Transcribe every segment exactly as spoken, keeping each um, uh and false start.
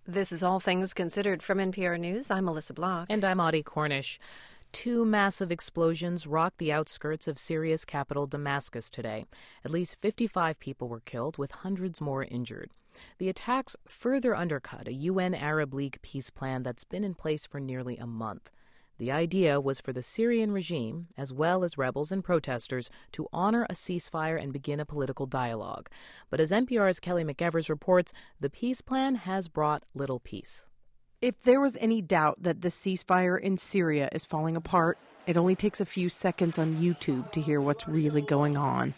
This is All Things Considered from N P R News. I'm Melissa Block. And I'm Audie Cornish. Two massive explosions rocked the outskirts of Syria's capital, Damascus, today. At least fifty-five people were killed, with hundreds more injured. The attacks further undercut a U N Arab League peace plan that's been in place for nearly a month. The idea was for the Syrian regime, as well as rebels and protesters, to honor a ceasefire and begin a political dialogue. But as N P R's Kelly McEvers reports, the peace plan has brought little peace. If there was any doubt that the ceasefire in Syria is falling apart, it only takes a few seconds on YouTube to hear what's really going on.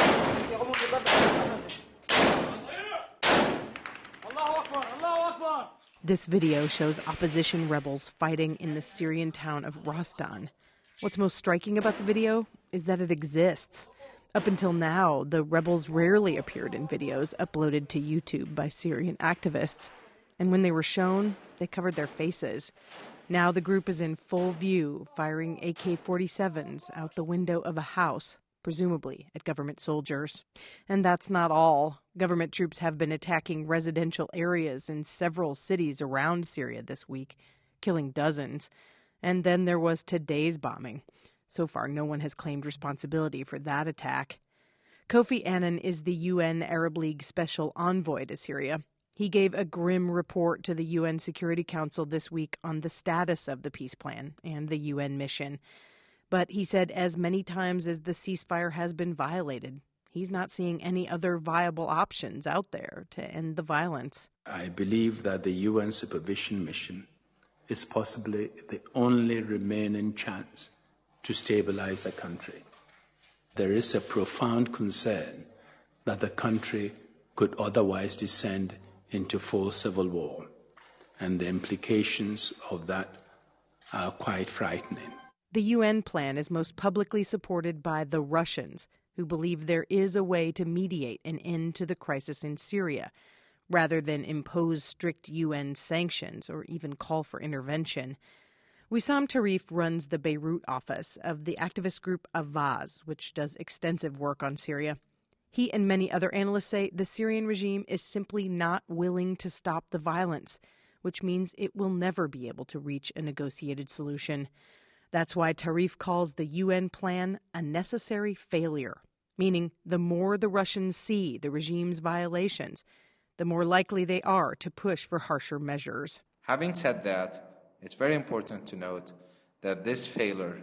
This video shows opposition rebels fighting in the Syrian town of Rastan. What's most striking about the video is that it exists. Up until now, the rebels rarely appeared in videos uploaded to YouTube by Syrian activists. And when they were shown, they covered their faces. Now the group is in full view, firing A K forty-sevens out the window of a house, presumably at government soldiers. And that's not all. Government troops have been attacking residential areas in several cities around Syria this week, killing dozens. And then there was today's bombing. So far, no one has claimed responsibility for that attack. Kofi Annan is the U N Arab League Special Envoy to Syria. He gave a grim report to the U N Security Council this week on the status of the peace plan and the U N mission. But he said as many times as the ceasefire has been violated, he's not seeing any other viable options out there to end the violence. I believe that the U N supervision mission is possibly the only remaining chance to stabilize the country. There is a profound concern that the country could otherwise descend into full civil war, and the implications of that are quite frightening. The U N plan is most publicly supported by the Russians, who believe there is a way to mediate an end to the crisis in Syria, rather than impose strict U N sanctions or even call for intervention. Wissam Tarif runs the Beirut office of the activist group Avaaz, which does extensive work on Syria. He and many other analysts say the Syrian regime is simply not willing to stop the violence, which means it will never be able to reach a negotiated solution. That's why Tarif calls the U N plan a necessary failure, meaning the more the Russians see the regime's violations, the more likely they are to push for harsher measures. Having said that, it's very important to note that this failure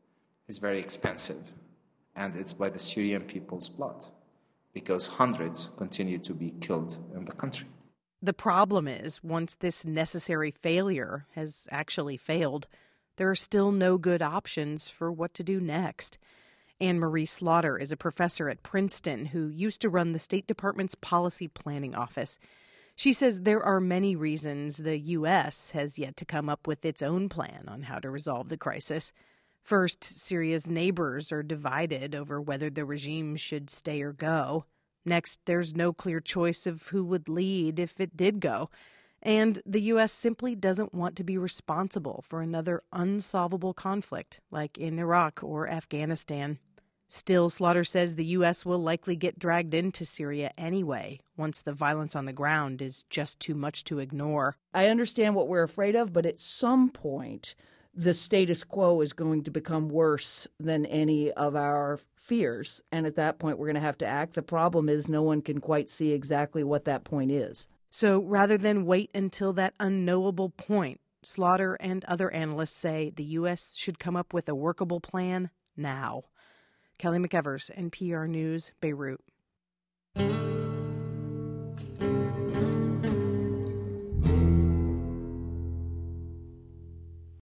is very expensive, and it's by the Syrian people's blood, because hundreds continue to be killed in the country. The problem is, once this necessary failure has actually failed, there are still no good options for what to do next. Anne-Marie Slaughter is a professor at Princeton who used to run the State Department's policy planning office. She says there are many reasons the U S has yet to come up with its own plan on how to resolve the crisis. First, Syria's neighbors are divided over whether the regime should stay or go. Next, there's no clear choice of who would lead if it did go. And the U S simply doesn't want to be responsible for another unsolvable conflict like in Iraq or Afghanistan. Still, Slaughter says the U S will likely get dragged into Syria anyway, once the violence on the ground is just too much to ignore. I understand what we're afraid of, but at some point, the status quo is going to become worse than any of our fears. And at that point, we're going to have to act. The problem is no one can quite see exactly what that point is. So rather than wait until that unknowable point, Slaughter and other analysts say the U S should come up with a workable plan now. Kelly McEvers, N P R News, Beirut.